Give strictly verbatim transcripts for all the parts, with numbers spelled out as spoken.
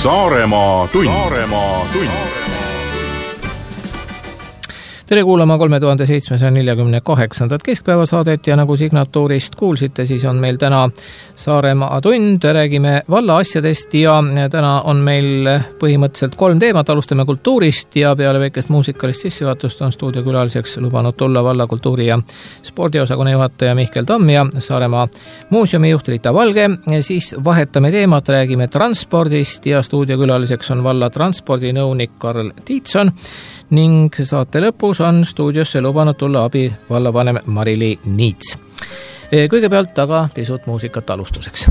Saaremaa tund. Saaremaa tund. Tere kuulama kolme tuhande seitsmesaja neljakümne kaheksandat keskpäevasaadet ja nagu signatuurist kuulsite, siis on meil täna Saaremaa tund. Räägime valla asjadest ja täna on meil põhimõtteliselt kolm teemat. Alustame kultuurist ja peale väikest muusikalist sissejuhatust on stuudiokülaliseks lubanud tulla valla kultuuri- ja spordiosakonna juhataja Mihkel Tamm ja Saaremaa muuseumi juht Rita Valge. Siis vahetame teemat, räägime transpordist ja stuudiokülaliseks on valla transpordinõunik Karl Tiitson ning saate lõpus on stuudiosse lubanud tulla abi vallavanem Marili Niits. Kõigepealt aga pisut muusikat alustuseks.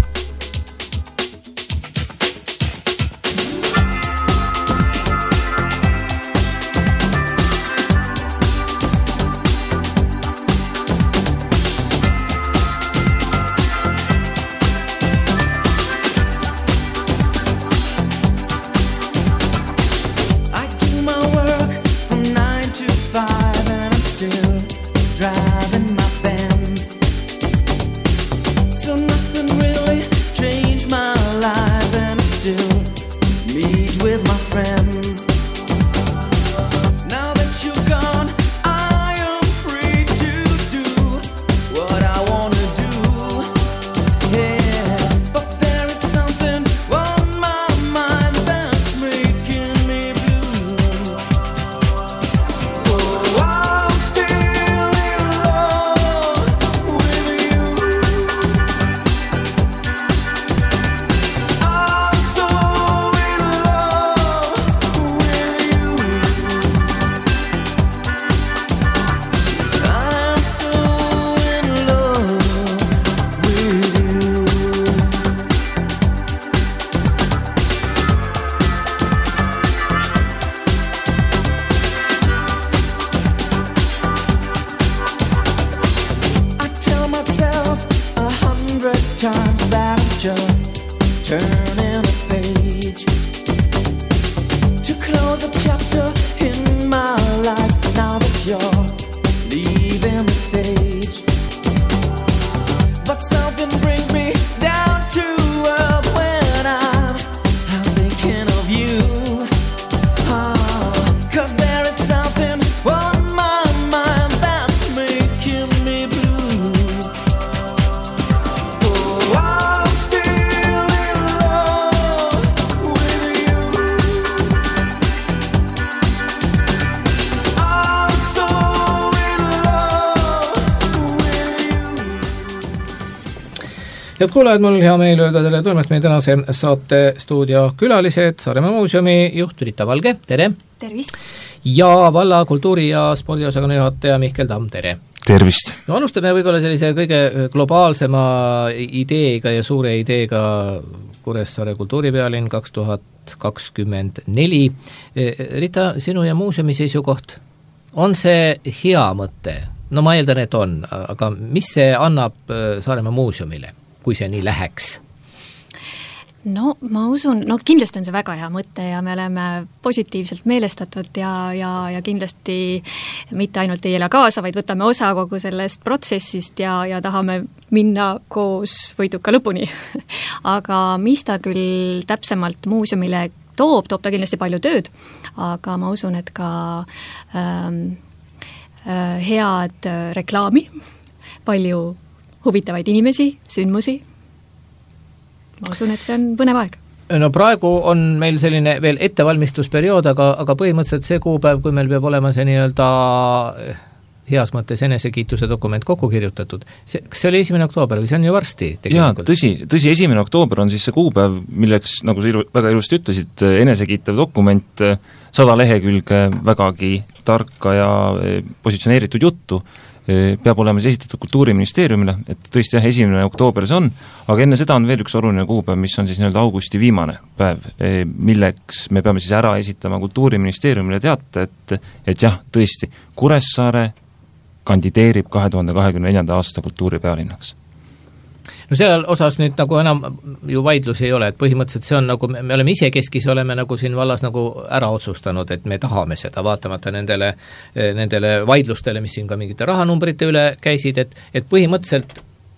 Head kuulajad, mul hea meel öelda tere tulemast meie tänase saate stuudio külalised, Saaremaa muuseumi juht Rita Valge, tere! Tervist! Ja valla kultuuri- ja spordiosakonna juhataja Mihkel Tamm, tere! Tervist! No alustame võib-olla sellise kõige globaalsema ideega ja suure ideega Kuressaare kultuuripealinn kaks tuhat kakskümmend neli. Rita, sinu ja muuseumi seisukoht, on see hea mõte? No ma eeldan, et on, aga mis see annab Saaremaa muuseumile, kui see nii läheks? No ma usun, no kindlasti on see väga hea mõte ja me oleme positiivselt meelestatud ja, ja, ja kindlasti mitte ainult ei elä kaasa, vaid võtame osa kogu sellest protsessist ja, ja tahame minna koos võiduka lõpuni. Aga mis ta küll täpsemalt muuseumile toob, toob ta kindlasti palju tööd, aga ma usun, et ka ähm, äh, head reklaami, palju huvitavaid inimesi, sündmusi. Ma usun, et see on põnev aeg. No praegu on meil selline veel ettevalmistusperiood, aga, aga põhimõtteliselt see kuupäev, kui meil peab olema see nii-öelda heas mõttes enesekiituse dokument kokku kirjutatud. See, kas see oli esimene oktoober või see on ju varsti? Jaa, tõsi, tõsi, esimene oktoober on siis see kuupäev, milleks, nagu sa ilu, väga ilusti ütlesid, enesekiitev dokument, sada lehekülge vägagi tarka ja positsioneeritud juttu, peab olema siis esitatud Kultuuriministeeriumile, et tõesti jah, esimene oktoober see on, aga enne seda on veel üks oluline kuupäev, mis on siis nii-öelda augusti viimane päev, milleks me peame siis ära esitama Kultuuriministeeriumile teate, et, et jah, tõesti, Kuressaare kandideerib kahe tuhande kahekümne neljanda aasta kultuuripealinnaks. No seal osas nüüd nagu enam ju vaidlusi ei ole, et põhimõtteliselt see on nagu, me oleme ise keskis, oleme nagu siin vallas nagu ära otsustanud, et me tahame seda, vaatamata nendele, nendele vaidlustele, mis siin ka mingite rahanumbrite üle käisid, et, et põhimõtteliselt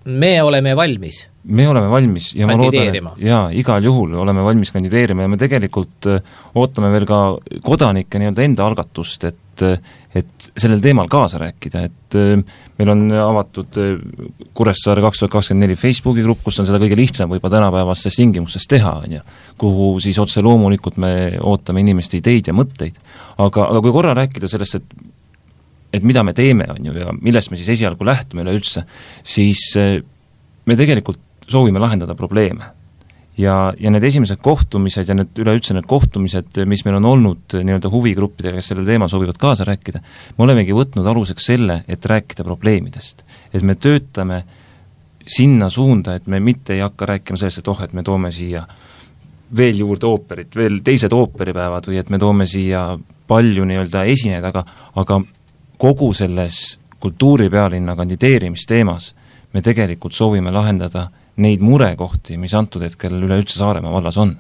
me oleme valmis me oleme valmis ja ma loodan, jaa, igal juhul oleme valmis kandideerima ja me tegelikult ootame veel ka kodanike nii-öelda enda algatust, et, et sellel teemal kaasa rääkida, et meil on avatud Kuressaare kaks tuhat kakskümmend neli Facebooki grupp, kus on seda kõige lihtsam võib-a tänapäevastes tingimustes teha, on ju, kuhu siis otse loomulikult me ootame inimeste ideid ja mõtteid. Aga, aga kui korra rääkida sellest, et et mida me teeme, on ju, ja millest me siis esialgu lähtume üleüldse, siis me tegelikult soovime lahendada probleeme. Ja, ja need esimesed kohtumised ja need üleüldse need kohtumised, mis meil on olnud nii-öelda huvigruppidega, kes sellel teemal soovivad kaasa rääkida, me olemegi võtnud aluseks selle, et rääkida probleemidest. Et me töötame sinna suunda, et me mitte ei hakka rääkima sellest, et oh, et me toome siia veel juurde ooperit, veel teised ooperipäevad või et me toome siia palju nii-öelda esineid, aga, aga kogu selles kultuuripealinna kandideerimisteemas me tegelikult soovime lahendada neid murekohti, mis antud hetkel üleüldse Saaremaa vallas on.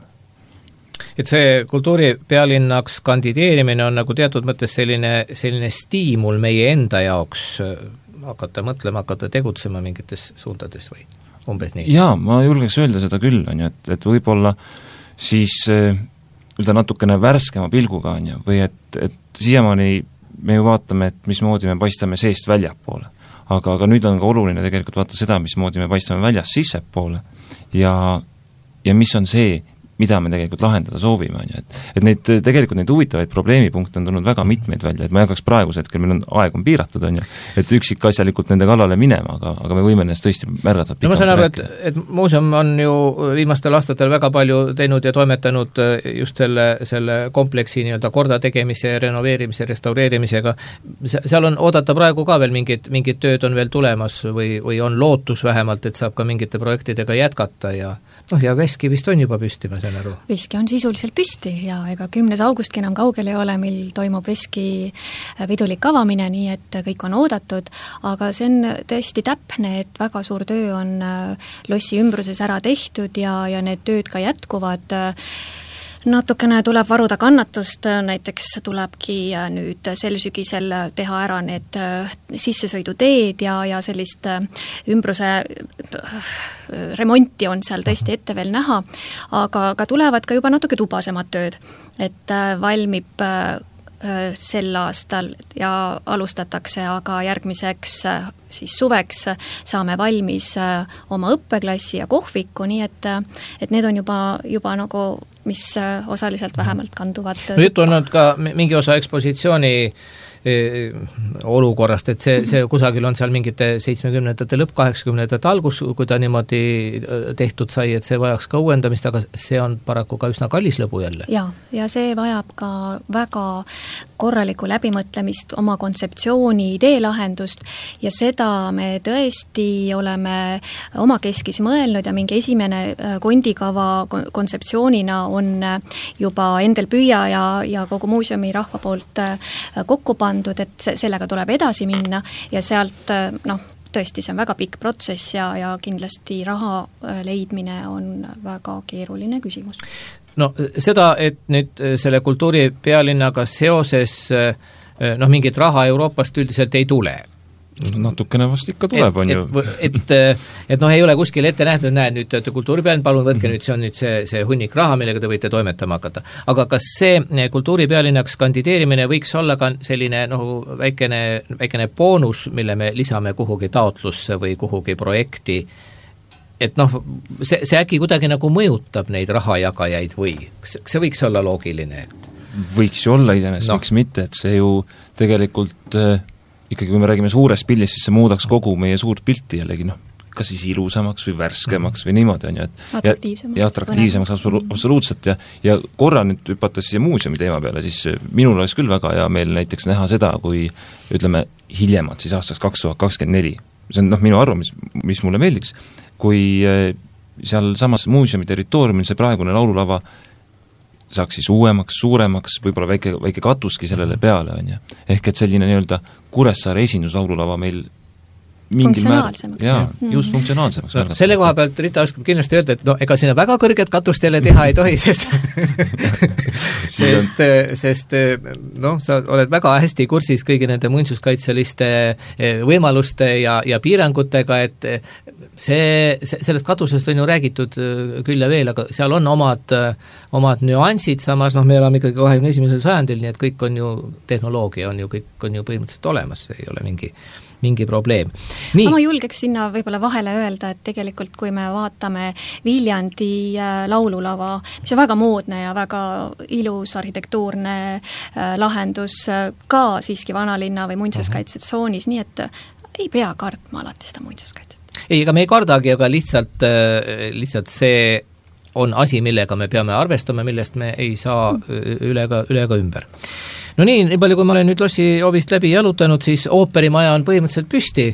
Et see kultuuripealinnaks kandideerimine on nagu teatud mõttes selline, selline stiimul meie enda jaoks hakata mõtlema, hakata tegutsema mingites suundades või umbes nii? Jaa, ma julgeks öelda seda küll, on ju, et, et võib-olla siis öelda natukene värskema pilguga, on ju, või et, et siiamaani me ju vaatame, et mismoodi me paistame seest väljapoole. Aga, aga nüüd on ka oluline tegelikult vaata seda, mismoodi me paistame väljast sissepoole ja, ja mis on see, mida me tegelikult lahendada soovime, on ju, et, et neid, tegelikult neid huvitavaid probleemipunkte on tulnud väga mitmeid välja, et ma jagaks praeguse hetkel, meil on aeg on piiratud, on ju, et üksikasjalikult nende kallale minema, aga, aga me võime nendest tõesti märgata no ma saan aru, et, et muuseum on ju viimastel aastatel väga palju teinud ja toimetanud just selle, selle kompleksi nii-öelda korda tegemise, renoveerimise, restaureerimisega. Seal on oodata praegu ka veel mingid, mingid tööd on veel tulemas või, või on lootus vähemalt, et saab ka mingite projektidega jätkata ja noh, ja Veski vist on juba püsti, ma saan aru. Veski on sisuliselt püsti ja ega kümnes augustki enam kaugel ei ole, mil toimub Veski pidulik avamine, nii et kõik on oodatud, aga see on tõesti täpne, et väga suur töö on lossi ümbruses ära tehtud ja, ja need tööd ka jätkuvad. Natukene tuleb varuda kannatust, näiteks tulebki nüüd sel sügisel teha ära need sissesõiduteed ja, ja sellist ümbruse remonti on seal tõesti ette veel näha, aga, aga tulevad ka juba natuke tubasemad tööd, et valmib sel aastal ja alustatakse, aga järgmiseks siis suveks saame valmis oma õppeklassi ja kohviku, nii et, et need on juba, juba nagu, mis osaliselt vähemalt kanduvad. No juttu on olnud ka mingi osa ekspositsiooni olukorrast, et see, see kusagil on seal mingite seitsmekümnendate lõpp, kaheksakümnendate algus, kui ta niimoodi tehtud sai, et see vajaks ka uuendamist, aga see on paraku ka üsna kallis lõbu jälle. Ja, ja see vajab ka väga korralikku läbimõtlemist, oma kontseptsiooni, ideelahendust ja seda me tõesti oleme oma keskis mõelnud ja mingi esimene kondikava kontseptsioonina on juba Endel Püüa ja, ja kogu muuseumi rahva poolt kokku pandud, et sellega tuleb edasi minna ja sealt, noh, tõesti, see on väga pikk protsess ja, ja kindlasti raha leidmine on väga keeruline küsimus. No seda, et nüüd selle kultuuripealinnaga seoses noh, mingit raha Euroopast üldiselt ei tule. Natukene vast ikka tuleb, on ju. Et, et, et noh, ei ole kuskil ette nähtud, näed nüüd kultuuripealinn, palun võtke nüüd, see on nüüd see, see hunnik raha, millega te võite toimetama hakata. Aga kas see kultuuripealinnaks kandideerimine võiks olla ka selline noh, väikene, väikene boonus, mille me lisame kuhugi taotlusse või kuhugi projekti, et noh, see, see äkki kuidagi nagu mõjutab neid rahajagajaid või see võiks olla loogiline? Võiks ju olla iseenesest no., miks mitte, et see ju tegelikult ikkagi kui me räägime suurest pildist, siis see muudaks kogu meie suurt pilti jällegi, noh, kas siis ilusamaks või värskemaks või niimoodi on ju, et atraktiivsemaks, ja atraktiivsemaks absoluutselt ja, ja korra nüüd hüpates siia muuseumi teema peale, siis minul oleks küll väga hea meel näiteks näha seda, kui ütleme hiljemalt siis aastaks kaks tuhat kakskümmend neli, see on noh, minu arvamus, mis mulle meeldiks, kui seal samas muuseumi territooriumil see praegune laululava saaks siis uuemaks, suuremaks, võib-olla väike, väike katuski sellele peale, on ju. Ehk et selline nii-öelda Kuressaare esinduslaululava meil funktsionaalsemaks. Jaa, just funktsionaalsemaks. No, selle koha pealt Rita oskab kindlasti öelda, et no ega sinna väga kõrget katust jälle teha ei tohi, sest sest, sest noh, sa oled väga hästi kursis kõigi nende muinsuskaitseliste võimaluste ja, ja piirangutega, et see, see, sellest katusest on ju räägitud küll ja veel, aga seal on omad, omad nüansid, samas noh, me oleme ikkagi kahekümne esimesel sajandil, nii et kõik on ju, tehnoloogia on ju, kõik on ju põhimõtteliselt olemas, ei ole mingi mingi probleem. Nii. Ma julgeks sinna võib-olla vahele öelda, et tegelikult kui me vaatame Viljandi laululava, mis on väga moodne ja väga ilus arhitektuurne lahendus ka siiski vanalinna või muinsuskaitsetsoonis, nii et ei pea kartma alati seda muinsuskaitset. Ei, ega me ei kardagi, aga lihtsalt, lihtsalt see on asi, millega me peame arvestama, millest me ei saa üle ka, üle ka ümber. No nii, nii palju kui ma olen nüüd Lossi ovist läbi jalutanud, siis ooperimaja on põhimõtteliselt püsti.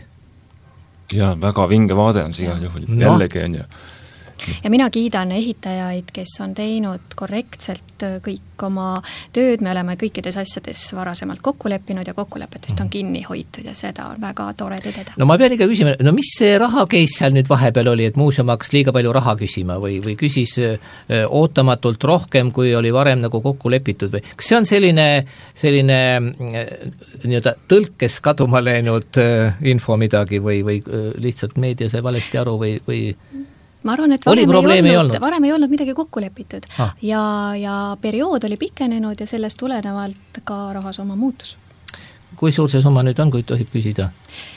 Ja väga vinge vaade on see igal juhul, no. Jällegi on ju. Ja mina kiidan ehitajaid, kes on teinud korrektselt kõik oma tööd, me oleme kõikides asjades varasemalt kokku leppinud ja kokkulepetest on kinni hoitud ja seda on väga tore tõdeda. No ma pean ikka küsima, no mis see rahakeis seal nüüd vahepeal oli, et muuseum hakkas liiga palju raha küsima või, või küsis öö, ootamatult rohkem, kui oli varem nagu kokku lepitud või kas see on selline, selline nii-öelda tõlkes kaduma läinud öö, info midagi või, või öö, lihtsalt meedia sai valesti aru või, või ma arvan, et varem ei, olnud, ei olnud, varem ei olnud midagi kokku lepitud ah. ja, ja periood oli pikenenud ja sellest tulenevalt ka rahasumma muutus. Kui suur see summa nüüd on, kui tohib küsida?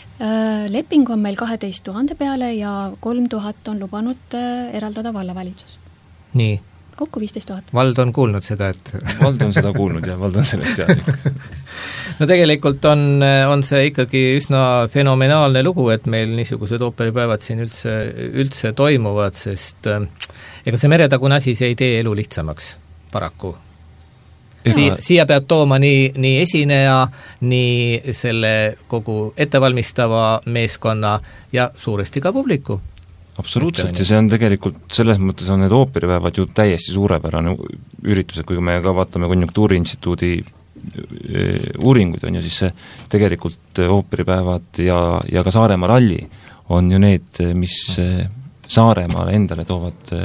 Leping on meil kaheteist tuhande peale ja kolm tuhat on lubanud eraldada vallavalitsus. Nii. Kokku viisteist tuhat. Vald on kuulnud seda, et Vald on seda kuulnud ja Vald on sellest teadlik. No tegelikult on, on see ikkagi üsna fenomenaalne lugu, et meil niisugused ooperipäevad siin üldse, üldse toimuvad, sest äh, ega see meretagune asi, see ei tee elu lihtsamaks, paraku. Siia, siia pead tooma nii, nii esineja, nii selle kogu ettevalmistava meeskonna ja suuresti ka publiku. Absoluutselt ja see on tegelikult, selles mõttes on need ooperipäevad ju täiesti suurepärane üritused, kui me ka vaatame Konjunktuuriinstituudi uuringuid on ju, siis see tegelikult ooperipäevad ja, ja ka Saaremaa ralli on ju need, mis Saaremaale endale toovad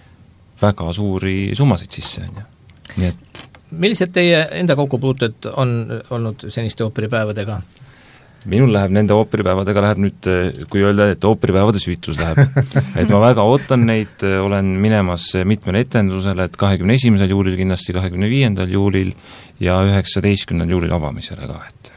väga suuri summasid sisse on ju. Nii et millised teie enda kokkupuuted on olnud seniste ooperipäevadega? Minul läheb nende ooperipäevadega läheb nüüd, kui öelda, et ooperipäevade süütus läheb. Et ma väga ootan neid, olen minemas mitmele etendusele, et kahekümne esimesel juulil kindlasti, kahekümne viiendal juulil ja üheksateistkümnendal juulil avamisele ka, et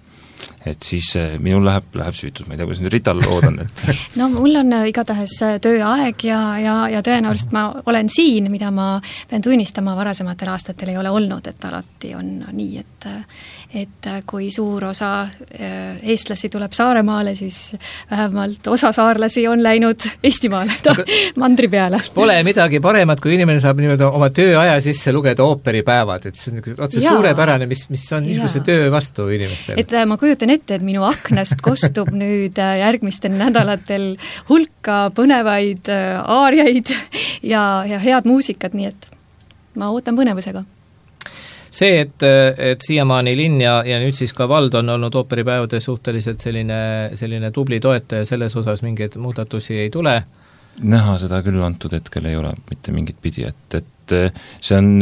et siis minul läheb, läheb süütus, ma ei tea, kuidas nüüd Rital oodan, et no mul on igatahes tööaeg ja, ja, ja tõenäoliselt ma olen siin, mida ma pean tunnistama varasematel aastatel ei ole olnud, et alati on nii, et et kui suur osa eestlasi tuleb Saaremaale, siis vähemalt osa saarlasi on läinud Eestimaale, ta mandri peale. Pole midagi paremat, kui inimene saab niimoodi oma tööaja sisse lugeda ooperipäevad, et see on otse suurepärane, mis, mis on niisuguse töö vastu inimestel. Et ma kujutan ette, et minu aknast kostub nüüd järgmistel nädalatel hulka põnevaid aariaid ja, ja head muusikat, nii et ma ootan põnevusega. See, et, et siiamaani linn ja, ja nüüd siis ka vald on olnud ooperipäevade suhteliselt selline, selline tubli toetaja, selles osas mingeid muudatusi ei tule? Näha seda küll antud hetkel ei ole mitte mingit pidi, et, et see on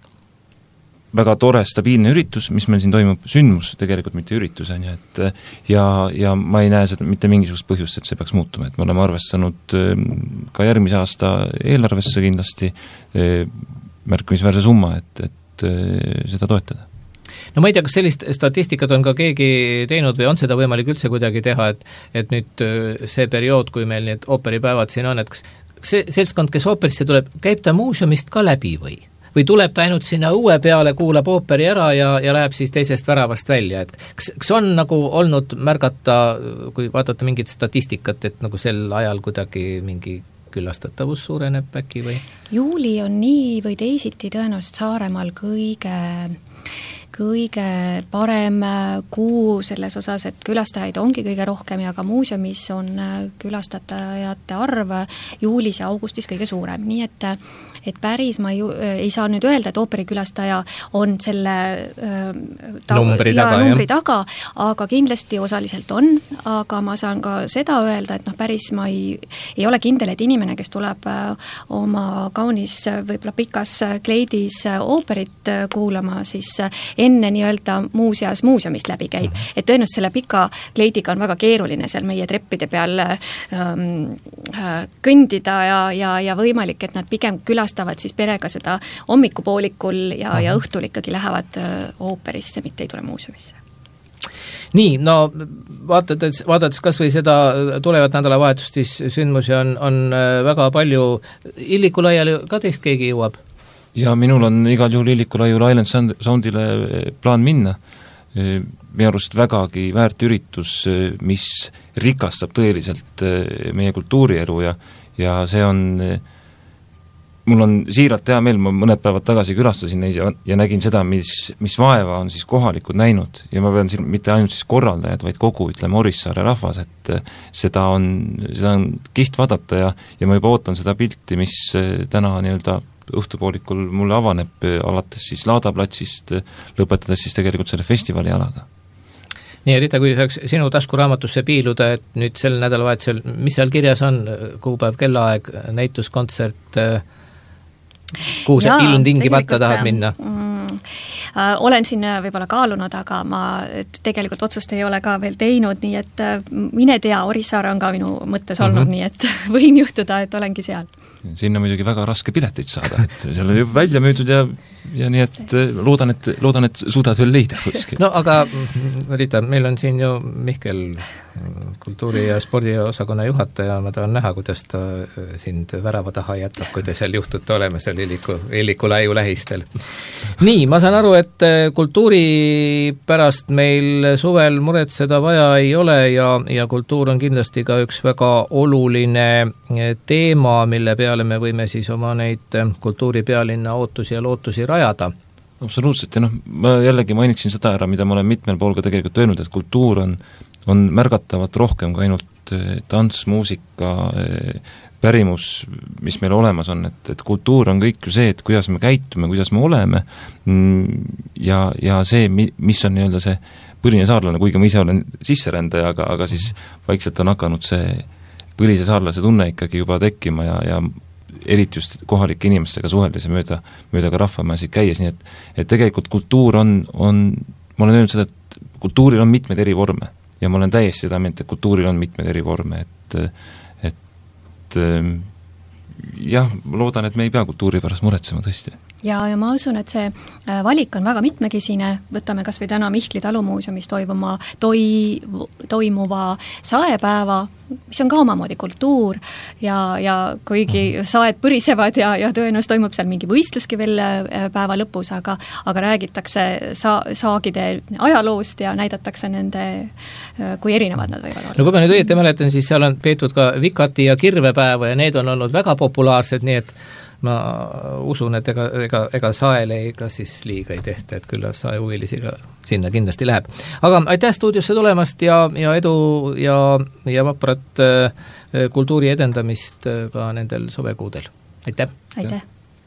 väga tore, stabiilne üritus, mis meil siin toimub, sündmus tegelikult mitte üritus, on ju, et ja, ja ma ei näe seda mitte mingisugust põhjust, et see peaks muutuma, et me oleme arvestanud ka järgmise aasta eelarvesse kindlasti märkimisväärse summa, et, et seda toetada. No ma ei tea, kas sellist statistikat on ka keegi teinud või on seda võimalik üldse kuidagi teha, et, et nüüd see periood, kui meil need ooperipäevad siin on, et kas see seltskond, kes ooperisse tuleb, käib ta muuseumist ka läbi või? Või tuleb ta ainult sinna õue peale, kuulab ooperi ära ja, ja läheb siis teisest väravast välja, et kas, kas on nagu olnud märgata, kui vaadata mingit statistikat, et nagu sel ajal kuidagi mingi külastatavus suureneb äkki või? Juuli on nii või teisiti tõenäoliselt Saaremaal kõige, kõige parem kuu selles osas, et külastajaid ongi kõige rohkem ja ka muuseumis on külastatajate arv juulis ja augustis kõige suurem, nii et et päris ma ju ei saa nüüd öelda, et ooperikülastaja on selle ta, numbri, ja, taga, numbri taga, aga kindlasti osaliselt on, aga ma saan ka seda öelda, et noh, päris ma ei, ei ole kindel, et inimene, kes tuleb oma kaunis võib-olla pikas kleidis ooperit kuulama, siis enne nii-öelda muuseas muuseumist läbi käib. Et tõenäoliselt selle pika kleidiga on väga keeruline seal meie treppide peal ähm, kõndida ja, ja, ja võimalik, et nad pigem külastavad siis perega seda hommikupoolikul ja, ja õhtul ikkagi lähevad ooperisse, mitte ei tule muuseumisse. Nii, no vaadates, vaadates kas või seda tulevat nädalavahetust, siis sündmusi on, on väga palju. Illiku laiali ka teist keegi jõuab? Ja minul on igal juhul Illiku laiule Island Soundile plaan minna. Minu arust vägagi väärt üritus, mis rikastab tõeliselt meie kultuurielu ja, ja see on mul on siiralt hea meel, ma mõned päevad tagasi külastasin neid ja, ja nägin seda, mis, mis vaeva on siis kohalikud näinud ja ma pean siin mitte ainult siis korraldajad, vaid kogu, ütleme, Orissaare rahvas, et seda on, seda on kiht vaadata ja, ja ma juba ootan seda pilti, mis täna nii-öelda õhtupoolikul mulle avaneb, alates siis Laadaplatsist, lõpetades siis tegelikult selle festivali alaga. Nii, Rita, kui saaks sinu taskuraamatusse piiluda, et nüüd sel nädalavahetusel, mis seal kirjas on, kuupäev, kellaaeg, näituskontsert, kuhu sa ilmtingimata tahad minna? Mm, äh, olen siin võib-olla kaalunud, aga ma tegelikult otsust ei ole ka veel teinud, nii et mine tea, Orissaare on ka minu mõttes olnud, mm-hmm. nii et võin juhtuda, et olengi seal. Sinna muidugi väga raske pileteid saada, et seal on juba välja müüdud ja, ja nii, et loodan, et, loodan, et suudad veel leida kuskil. No aga, Rita, meil on siin ju Mihkel, kultuuri- ja spordiosakonna juhataja, ma tahan näha, kuidas ta sind värava taha jätab, kui te seal juhtute olema seal Illiku, Illiku laiu lähistel. Nii, ma saan aru, et kultuuri pärast meil suvel muretseda vaja ei ole ja, ja kultuur on kindlasti ka üks väga oluline teema, mille peale me võime siis oma neid kultuuripealinna ootusi ja lootusi rajada. Absoluutselt, ja noh, ma jällegi mainiksin seda ära, mida ma olen mitmel pool ka tegelikult öelnud, et kultuur on, on märgatavat rohkem kui ainult tants, muusika, pärimus, mis meil olemas on, et, et kultuur on kõik ju see, et kuidas me käitume, kuidas me oleme ja, ja see, mis on nii-öelda see põline saarlane, kuigi ma ise olen sisserändaja, aga, aga siis vaikselt on hakanud see põlise saarlase tunne ikkagi juba tekkima ja, ja eriti just kohalike inimestega suheldes ja mööda, mööda ka rahvamajasid käies, nii et, et tegelikult kultuur on, on, ma olen öelnud seda, et kultuuril on mitmeid eri vorme ja ma olen täiesti seda meelt, et kultuuril on mitmeid eri vorme, et, et jah, loodan, et me ei pea kultuuri pärast muretsema tõesti. Ja, ja ma usun, et see valik on väga mitmekesine, võtame kas või täna Mihkli talumuuseumis toimuma toi, toimuva saepäeva, mis on ka omamoodi kultuur ja, ja kuigi saed põrisevad ja, ja tõenäoliselt toimub seal mingi võistluski veel päeva lõpus, aga, aga räägitakse sa, saagide ajaloost ja näidatakse nende, kui erinevad nad võivad olla. No kui ma nüüd õieti mäletan, siis seal on peetud ka vikati ja kirvepäeva ja need on olnud väga populaarsed, nii et ma usun, et ega, ega, ega saele ega siis liiga ei tehta, et küll saehuvilisi ka sinna kindlasti läheb. Aga aitäh stuudiosse tulemast ja, ja edu ja, ja vaprat kultuuri edendamist ka nendel suvekuudel. Aitäh! Aitäh!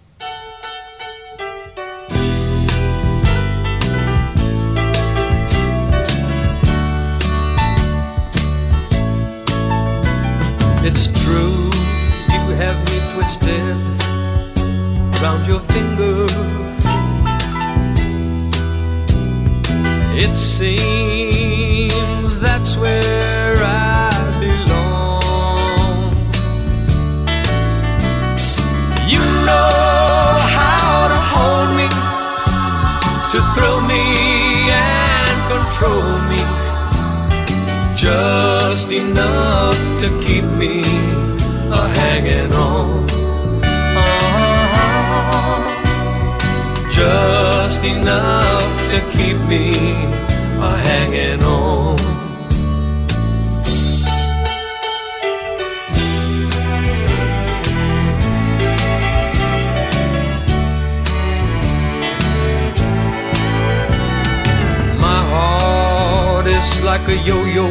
It's true, you have me twisted round your finger. It seems that's where I belong. You know how to hold me, to thrill me and control me, just enough to keep me a hanging on. Just enough to keep me a hanging on. My heart is like a yo-yo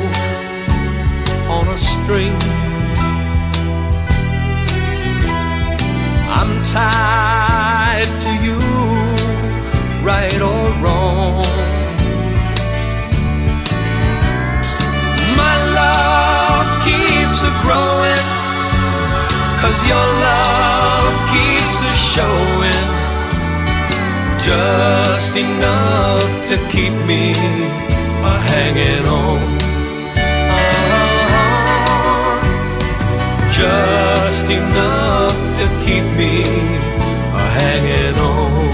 on a string. I'm tied to you, right or wrong. My love keeps a growing, 'cause your love keeps a showing, just enough to keep me a hanging on. Uh-huh. Just enough to keep me a hanging on.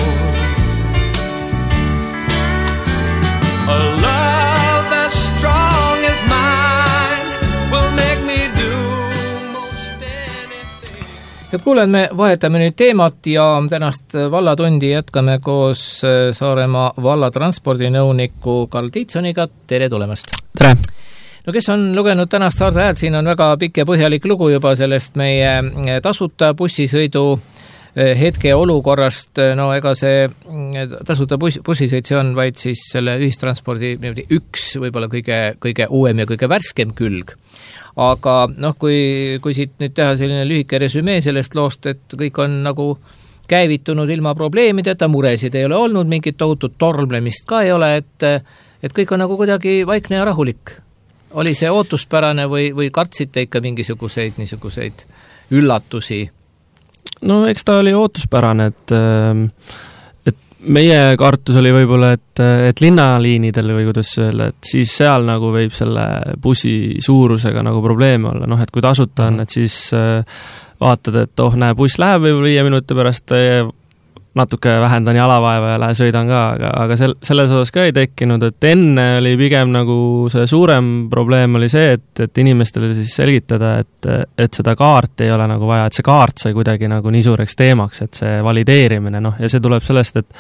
A love as strong as mine will make me do most anything. Head kuulajad, me vahetame nüüd teemat ja tänast vallatundi jätkame koos Saaremaa valla transpordinõuniku Karl Tiitsoniga. Tere tulemast! Tere! No kes on lugenud tänast Saarde Häält, siin on väga pikk ja põhjalik lugu juba sellest meie tasuta bussisõidu hetke olukorrast. No ega see tasuta buss, bussisõit, see on vaid siis selle ühistranspordi üks võib-olla kõige, kõige uuem ja kõige värskem külg. Aga noh, kui, kui siit nüüd teha selline lühike resümee sellest loost, et kõik on nagu käivitunud ilma probleemideta, muresid ei ole olnud, mingit tohutut tormlemist ka ei ole, et, et kõik on nagu kuidagi vaikne ja rahulik. Oli see ootuspärane või, või kartsite ikka mingisuguseid niisuguseid üllatusi? No eks ta oli ootuspärane, et, et meie kartus oli võib-olla, et, et linnaliinidel või kuidas öelda, et siis seal nagu võib selle bussi suurusega nagu probleeme olla. Noh, et kui tasuta on, et siis vaatad, et oh, näe, buss läheb võib-olla viie minuti pärast, natuke vähendan jalavaeva ja lähe sõidan ka, aga, aga sel, selles osas ka ei tekkinud, et enne oli pigem nagu see suurem probleem oli see, et, et inimestele siis selgitada, et, et seda kaarti ei ole nagu vaja, et see kaart sai kuidagi nagu nii suureks teemaks, et see valideerimine, noh, ja see tuleb sellest, et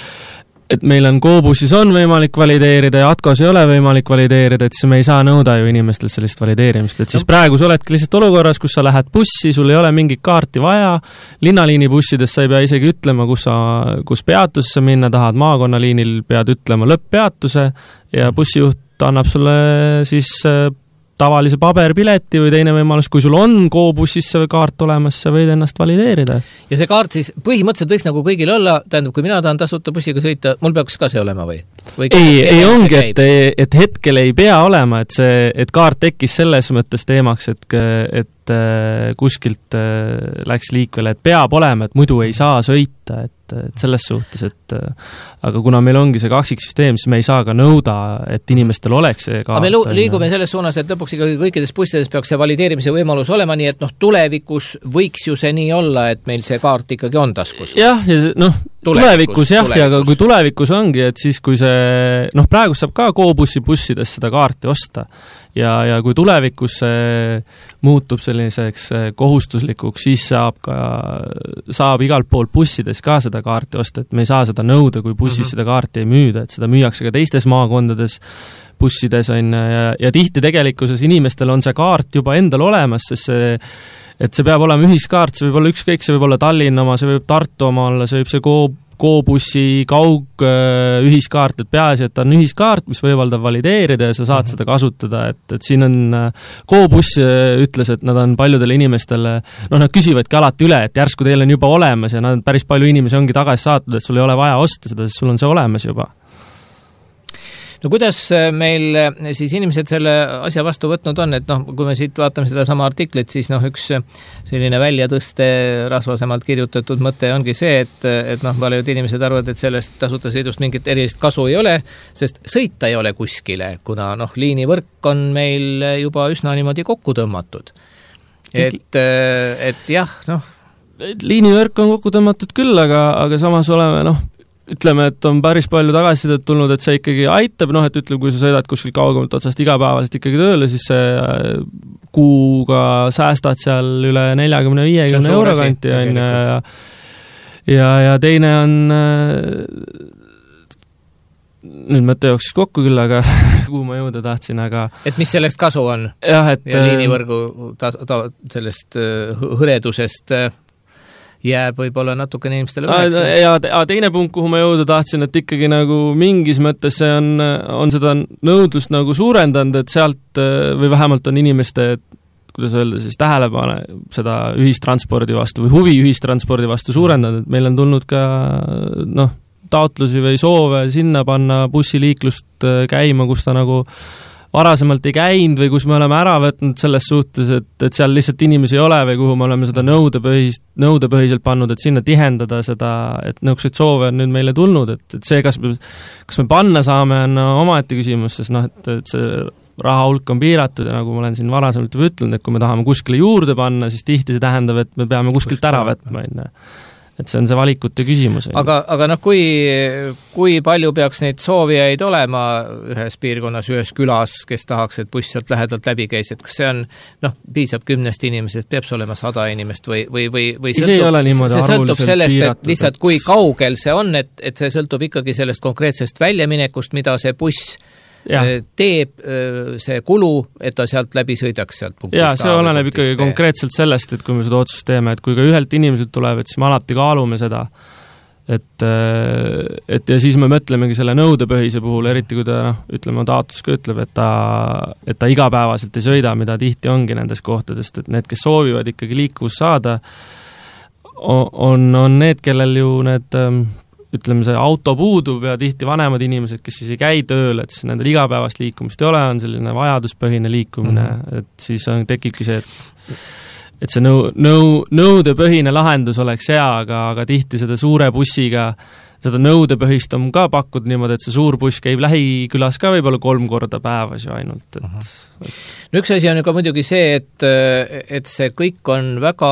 et meil on Go-bussis on võimalik valideerida ja Atkos ei ole võimalik valideerida, et siis me ei saa nõuda ju inimestelt sellist valideerimist, et siis praegu sa oledki lihtsalt olukorras, kus sa lähed bussi, sul ei ole mingit kaarti vaja, linnaliini bussides sa ei pea isegi ütlema, kus sa, kus peatusesse minna tahad, maakonnaliinil pead ütlema lõpppeatuse ja bussijuht annab sulle siis tavalise paberpileti või teine võimalus, kui sul on Go-bussis see kaart olemas, sa võid ennast valideerida. Ja see kaart siis põhimõtteliselt võiks nagu kõigil olla, tähendab, kui mina tahan tasuta bussiga sõita, mul peaks ka see olema või? või ei, ei ongi, et, et hetkel ei pea olema, et see, et kaart tekkis selles mõttes teemaks, et, et kuskilt läks liikvele, et peab olema, et muidu ei saa sõita, et, et selles suhtes, et aga kuna meil ongi see kaksiksüsteem, siis me ei saa ka nõuda, et inimestel oleks see kaart. Aga me liigume selles suunas, et lõpuks ikkagi kõikides bussides peaks see valideerimise võimalus olema, nii et noh, tulevikus võiks ju see nii olla, et meil see kaart ikkagi on taskus. Jah, ja noh, tulevikus jah, ja aga kui tulevikus ongi, et siis kui see, noh praegu saab ka Go-bussi bussides seda kaarti osta ja, ja kui tulevikus see muutub selliseks kohustuslikuks, siis saab ka, saab igalt poolt bussides ka seda kaarti osta, et me ei saa seda nõuda, kui bussis mm-hmm. seda kaarti ei müüda, et seda müüakse ka teistes maakondades bussides on ja, ja tihti tegelikkuses inimestel on see kaart juba endal olemas, sest see et see peab olema ühiskaart, see võib olla ükskõik, see võib olla Tallinna oma, see võib Tartu oma olla, see võib see Go, Go-bussi kaug ühiskaart, et peaasi, et ta on ühiskaart, mis võimaldab valideerida ja sa saad mm-hmm. seda kasutada, et, et siin on Go-buss ütles, et nad on paljudele inimestele, noh nad küsivadki alati üle, et järsku teil on juba olemas ja nad päris palju inimesi ongi tagasi saatnud, et sul ei ole vaja osta seda, sest sul on see olemas juba. No kuidas meil siis inimesed selle asja vastu võtnud on, et noh, kui me siit vaatame seda sama artiklit, siis noh, üks selline väljatõste rasvasemalt kirjutatud mõte ongi see, et, et noh, paljud inimesed arvavad, et sellest tasuta sõidust mingit erilist kasu ei ole, sest sõita ei ole kuskile, kuna noh, liinivõrk on meil juba üsna niimoodi kokku tõmmatud. Et, et jah, noh. Liinivõrk on kokku tõmmatud küll, aga, aga samas oleme, noh, ütleme, et on päris palju tagasisidet tulnud, et see ikkagi aitab, noh, et ütleme, kui sa sõidad kuskil kaugemalt otsast igapäevaselt ikkagi tööle, siis see kuuga säästad seal üle neljakümne viiekümne euro kanti on ja, ja, ja teine on nüüd mõte jooksis kokku küll, aga kuhu ma jõuda tahtsin, aga et mis sellest kasu on? Jah, et ja liinivõrgu ta, ta, sellest hõredusest jääb võib-olla natukene inimestele väheks. Ja teine punkt, kuhu ma jõuda tahtsin, et ikkagi nagu mingis mõttes see on, on seda nõudlust nagu suurendanud, et sealt või vähemalt on inimeste kuidas öelda siis, tähelepane seda ühistranspordi vastu või huvi ühistranspordi vastu suurendanud, et meil on tulnud ka noh, taotlusi või soove sinna panna bussiliiklust käima, kus ta nagu varasemalt ei käinud või kus me oleme ära võtnud selles suhtes, et, et seal lihtsalt inimesi ei ole või kuhu me oleme seda nõudepõhist, nõudepõhiselt pannud, et sinna tihendada seda, et nõukseid soove on nüüd meile tulnud, et, et see, kas me, kas me panna saame, on omaette küsimus, sest noh, et, et see raha hulk on piiratud ja nagu ma olen siin varasemalt juba ütlenud, et kui me tahame kuskile juurde panna, siis tihti see tähendab, et me peame kuskilt ära võtma, et see on see valikute küsimus. Aga, aga noh, kui, kui palju peaks neid soovijaid olema ühes piirkonnas, ühes külas, kes tahaks, et buss sealt lähedalt läbi käis, et kas see on, noh, piisab kümnest inimesest, peab see olema sada inimest või, või, või, või sõltub, see ei ole niimoodi see sõltub sellest, piiratud, et lihtsalt kui kaugel see on, et, et see sõltub ikkagi sellest konkreetsest väljaminekust, mida see buss ja. teeb, see kulu, et ta sealt läbi sõidaks sealt punktist. Jaa, see oleneb ikkagi B. konkreetselt sellest, et kui me seda otsust teeme, et kui ka ühelt inimeselt tuleb, et siis me alati kaalume seda, et, et ja siis me mõtlemegi selle nõudepõhise puhul, eriti kui ta, noh, ütleme, taotlus ka ütleb, et ta, et ta igapäevaselt ei sõida, mida tihti ongi nendes kohtadest, et need, kes soovivad ikkagi liikuvust saada, on, on need, kellel ju need ütleme, see auto puudub ja tihti vanemad inimesed, kes siis ei käi tööl, et siis nendel igapäevast liikumist ei ole, on selline vajaduspõhine liikumine, mm-hmm. et siis on, tekibki see, et, et see nõu, nõu, nõudepõhine lahendus oleks hea, aga, aga tihti seda suure bussiga, seda nõudepõhist on ka pakkud niimoodi, et see suur buss käib lähikülas ka võib-olla kolm korda päevas ju ainult. Et, et... No üks asi on ju ka muidugi see, et, et see kõik on väga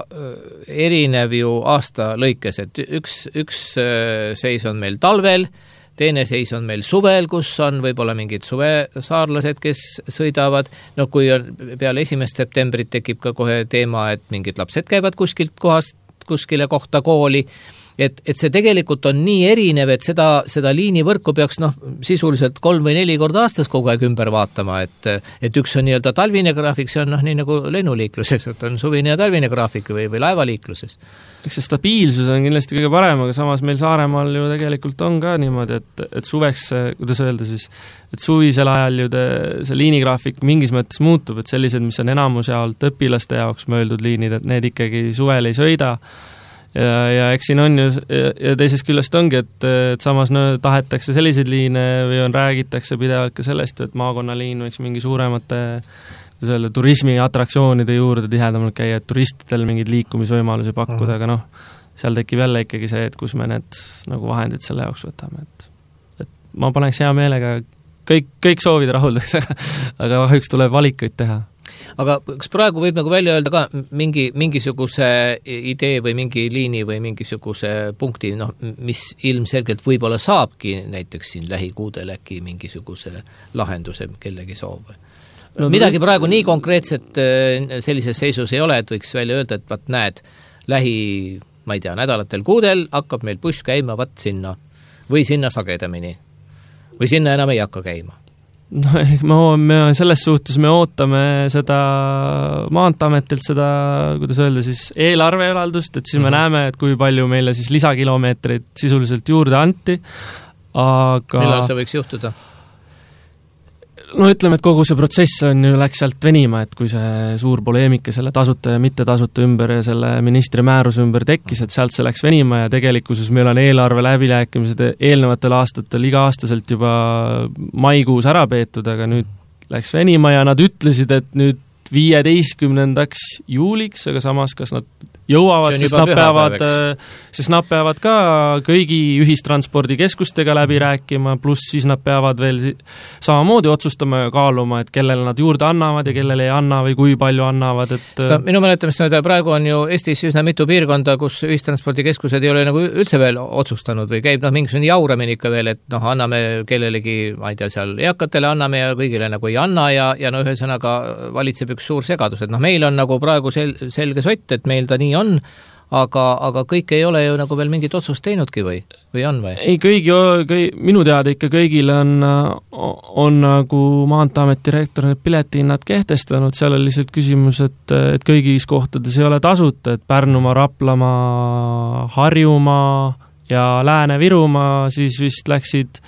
erinev ju aasta lõikes, et üks, üks seis on meil talvel, teine seis on meil suvel, kus on võib-olla mingid suvesaarlased, kes sõidavad, no kui on peale esimest septembrit tekib ka kohe teema, et mingid lapsed käivad kuskilt kohast, kuskile kohta kooli, et, et see tegelikult on nii erinev, et seda, seda liinivõrku peaks noh, sisuliselt kolm või neli korda aastas kogu aeg ümber vaatama, et, et üks on nii-öelda talvine graafik, see on noh, nii nagu lennuliikluses, et on suvine ja talvine graafik või, või laevaliikluses. Eks see stabiilsus on kindlasti kõige parem, aga samas meil Saaremaal ju tegelikult on ka niimoodi, et, et suveks, kuidas öelda siis, et suvisel ajal ju te, see liinigraafik mingis mõttes muutub, et sellised, mis on enamus jaolt õpilaste jaoks mööldud liinid, et need ikkagi suvel ei sõida. Ja, ja eks siin on ju, ja, ja teisest küljest ongi, et, et samas no, tahetakse selliseid liine või on, räägitakse pidevalt ka sellest, et maakonnaliin võiks mingi suuremate selle, turismi atraktsioonide juurde tihedamalt käia, et turistidel mingeid liikumisvõimalusi pakkuda, mm. aga noh, seal tekib jälle ikkagi see, et kus me need nagu vahendid selle jaoks võtame, et, et ma paneks hea meelega, kõik, kõik soovid rahuldaks, aga, aga kahjuks tuleb valikuid teha. Aga kas praegu võib nagu välja öelda ka mingi, mingisuguse idee või mingi liini või mingisuguse punkti, noh, mis ilmselgelt võib-olla saabki näiteks siin lähikuudel äkki mingisuguse lahenduse kellegi soov? No, midagi praegu nii konkreetset sellises seisus ei ole, et võiks välja öelda, et vaat näed, lähi, ma ei tea, nädalatel kuudel hakkab meil buss käima vaat sinna või sinna sagedamini või sinna enam ei hakka käima. No, me, me selles suhtes me ootame seda Maanteeametilt seda, kuidas öelda siis, eelarveeraldust, et siis me mm-hmm. näeme, et kui palju meile siis lisakilomeetreid sisuliselt juurde anti, aga... Millal see võiks juhtuda? No ütleme, et kogu see protsess on ju läks sealt venima, et kui see suur poleemika selle tasuta ja mitte tasuta ümber ja selle ministri määruse ümber tekkis, et sealt see läks venima ja tegelikkuses meil on eelarve läbilääkimised eelnevatel aastatel iga-aastaselt juba maikuus ära peetud, aga nüüd läks venima ja nad ütlesid, et nüüd viieteistkümnendaks juuliks, aga samas kas nad jõuavad, sest nad, peavad, sest nad peavad ka kõigi ühistranspordikeskustega läbi rääkima, pluss siis nad peavad veel samamoodi otsustama ja kaaluma, et kellele nad juurde annavad ja kellele ei anna või kui palju annavad. Et... Seda, minu mäletamist mööda praegu on ju Eestis üsna mitu piirkonda, kus ühistranspordikeskused ei ole nagu üldse veel otsustanud või käib noh, mingisugune jauramine ikka veel, et noh, anname kellelegi, ma ei tea, seal eakatele anname ja kõigile nagu ei anna ja, ja no ühesõnaga valitseb üks suur segadus, et noh, meil on nagu praegu sel, selge sott, et meil ta nii on, aga, aga kõik ei ole ju nagu veel mingit otsust teinudki või, või on või? Ei, kõigi, kõi, minu teada ikka kõigil on, on nagu Maanteeameti direktor need piletihinnad kehtestanud, seal on lihtsalt küsimus, et, et kõigis kohtades ei ole tasuta, et Pärnumaa, Raplamaa, Harjumaa ja Lääne-Virumaa siis vist läksid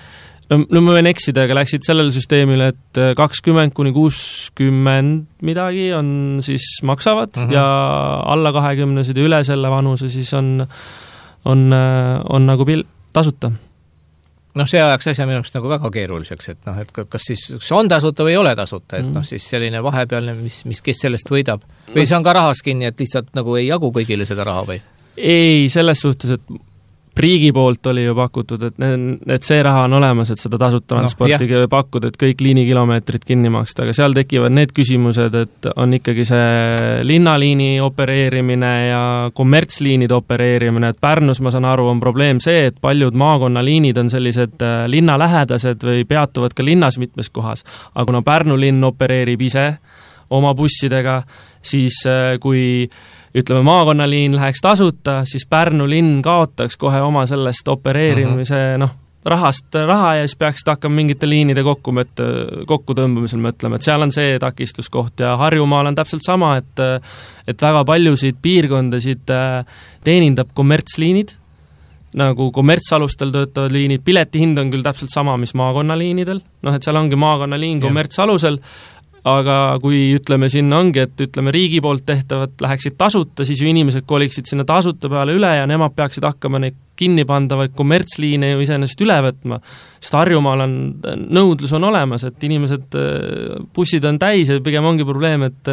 no, no ma võin eksida, aga läksid sellele süsteemile, et kakskümmend kuni kuuskümmend midagi on siis maksavad mm -hmm. ja alla kahekümnesed ja üle selle vanuse siis on, on, on nagu pil- tasuta. Noh, see ajaks asja minu arust nagu väga keeruliseks, et noh, et kas siis kas on tasuta või ei ole tasuta, et mm. noh, siis selline vahepealne, mis, mis, kes sellest võidab. Või see on ka rahas kinni, et lihtsalt nagu ei jagu kõigile seda raha või? Ei, selles suhtes, et riigi poolt oli ju pakutud, et, et see raha on olemas, et seda tasuta transportiga no, pakkuda, et kõik liinikilomeetrid kinni maksta, aga seal tekivad need küsimused, et on ikkagi see linnaliini opereerimine ja kommertsliinide opereerimine, et Pärnus, ma saan aru, on probleem see, et paljud maakonnaliinid on sellised linnalähedased või peatuvad ka linnas mitmes kohas, aga kuna Pärnu linn opereerib ise oma bussidega, siis kui ütleme, maakonnaliin läheks tasuta, siis Pärnu linn kaotaks kohe oma sellest opereerimise uh -huh. noh, rahast raha ja siis peaksid hakkama mingite liinide kokku, kokku tõmbamisel mõtlema, et seal on see takistuskoht ja Harjumaal on täpselt sama, et et väga paljusid piirkondasid teenindab kommertsliinid, nagu kommertsalustel töötavad liinid, piletihind on küll täpselt sama, mis maakonnaliinidel, noh, et seal ongi maakonnaliin kommertsalusel, aga kui ütleme sinna ongi, et ütleme riigi poolt tehtavad läheksid tasuta, siis ju inimesed koliksid sinna tasuta peale üle ja nemad peaksid hakkama neid kinni pandavaid kommertsliine ju iseenesest üle võtma, sest Harjumaal on, nõudlus on olemas, et inimesed, bussid on täis ja pigem ongi probleem, et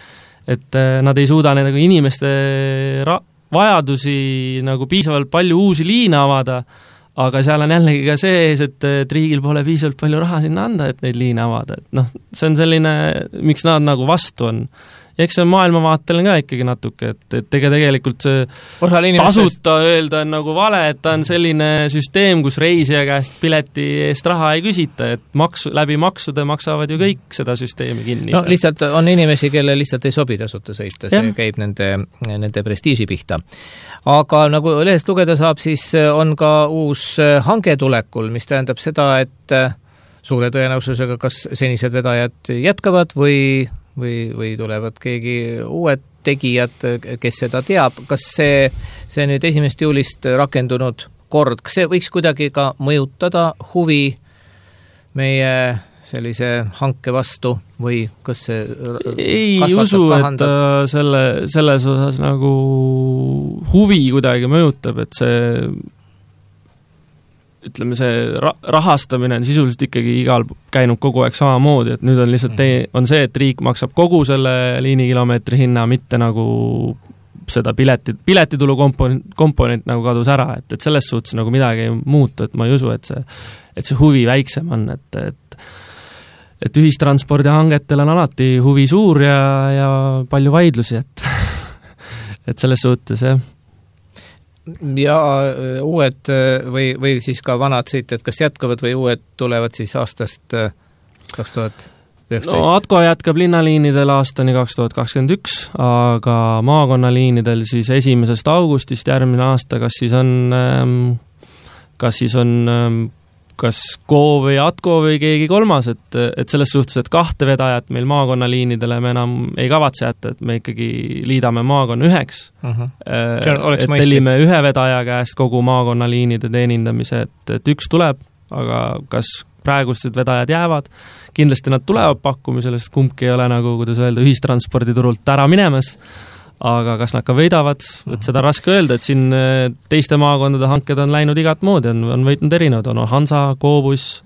et nad ei suuda neid inimeste ra- vajadusi nagu piisavalt palju uusi liine avada, aga seal on jällegi ka see ees, et, et riigil pole piisavalt palju raha sinna anda, et neid liine avada, et noh, see on selline, miks nad nagu vastu on. Ja eks see maailmavaatel on ka ikkagi natuke, et, et ega tegelikult see tasuta öelda on nagu vale, et ta on selline süsteem, kus reisija käest pileti eest raha ei küsita, et maksu, läbi maksude maksavad ju kõik seda süsteemi kinni. No lihtsalt on inimesi, kelle lihtsalt ei sobi tasuta sõita, see ja. käib nende, nende prestiiži pihta. Aga nagu lehest lugeda saab, siis on ka uus hange tulekul, mis tähendab seda, et suure tõenäosusega kas senised vedajad jätkavad või või, või tulevad keegi uued tegijad, kes seda teab. Kas see, see nüüd esimesest juulist rakendunud kord, kas see võiks kuidagi ka mõjutada huvi meie sellise hanke vastu või kas see ei usu, kahandab? Et selle, selles osas nagu huvi kuidagi mõjutab, et see ütleme, see ra- rahastamine on sisuliselt ikkagi igal käinud kogu aeg samamoodi, et nüüd on lihtsalt tee, on see, et riik maksab kogu selle liinikilomeetri hinna, mitte nagu seda pileti, piletitulu komponent, komponent nagu kadus ära, et, et selles suhtes nagu midagi ei muutu, et ma ei usu, et see, et see huvi väiksem on, et, et et ühistranspordihangetel on alati huvi suur ja, ja palju vaidlusi, et et selles suhtes, jah. Ja uued või, või siis ka vanad sõitjad, kas jätkavad või uued tulevad siis aastast kaks tuhat üheksateist? No Atko jätkab linnaliinidel aastani kaks tuhat kakskümmend üks, aga maakonnaliinidel siis esimesest augustist järgmine aasta, kas siis on kas siis on kas Ko või Atko või keegi kolmas, et, et selles suhtes, et kahte vedajat meil maakonnaliinidele me enam ei kavatse jätta, et me ikkagi liidame maakonna üheks, uh-huh. et tellime ühe vedaja käest kogu maakonnaliinide teenindamise, et, et üks tuleb, aga kas praegused vedajad jäävad, kindlasti nad tulevad pakkumisele, sest kumbki ei ole nagu, kuidas öelda, ühistransporditurult ära minemas, aga kas nad ka võidavad, et seda raske öelda, et siin teiste maakondade hanked on läinud igat moodi, on, on võitnud erinevad, on Hansa, Koobus,